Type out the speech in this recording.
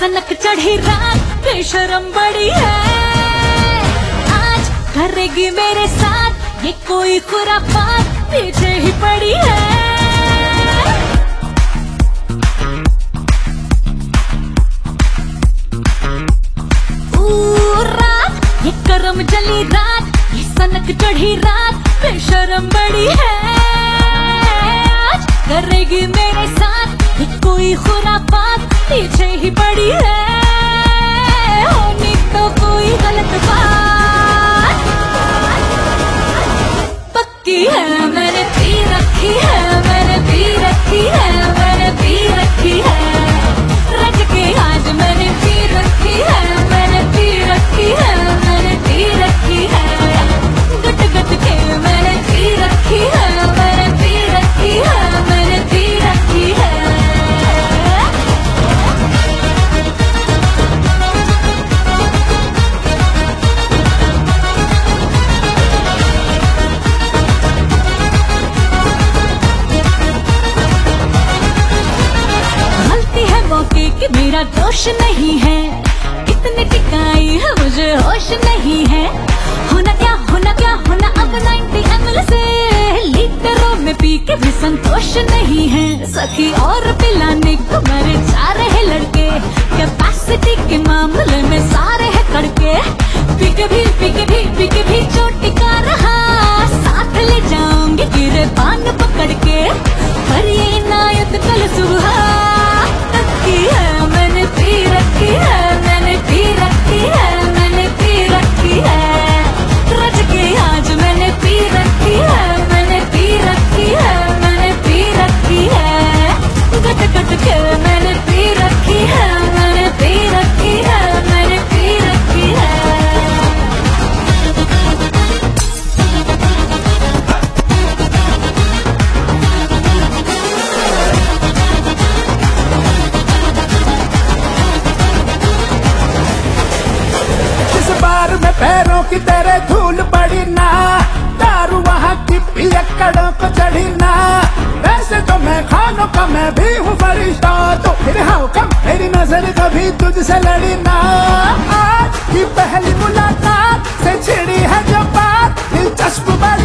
सनक चढ़ी रात बेशरम बड़ी है, आज करेगी मेरे साथ ये कोई खुरापात, पीछे ही पड़ी है। रात ये करम जली रात, ये सनक चढ़ी रात बेशरम बड़ी है, आज करेगी मेरे साथ ये कोई खुरापात, पीछे ही पड़ी है। होनी तो कोई गलत बात पक्की है, मैंने पी रखी है, मैंने पी रखी है, मैंने पी रखी है, रज के आज मैंने पी रखी है, मैंने पी रखी है, मैंने पी रखी है, गट गट के मैंने पी रखी है, मैंने पी रखी है, मैंने पी रखी है। कि मेरा दोष नहीं है, कितने टिकाई है मुझे होश नहीं है, होना क्या होना अब 90 ml से लीटरों में पी के भी संतोष नहीं है। सखी और पिलाने को मेरे जा रहे लड़के, कैपेसिटी के मामले में सारे है कड़के, पी के भी चोट टिका रहा, साथ ले जाऊंगी गिरे पान पकड़ के, पर ये इनायत कल सुबह है, मैंने पी रखी है, मैंने पी रखी है, मैंने पी रखी है, रज के आज मैंने पी रखी है, मैंने पी रखी है, मैंने पी रखी है, गट गट के मैंने पी रखी है, मैंने पी रखी है, मैंने पी रखी है। पैरों की तेरे धूल पड़ी ना, दारू वहाँ की पियक्कड़ों को चढ़ी ना, वैसे तो मैं खानों का मैं भी हूँ फरिश्ता, तो फिर हाँ कम मेरी नजर कभी तुझसे लड़ी ना। आज की पहली मुलाकात से छिड़ी है जो बात, दिलचस्प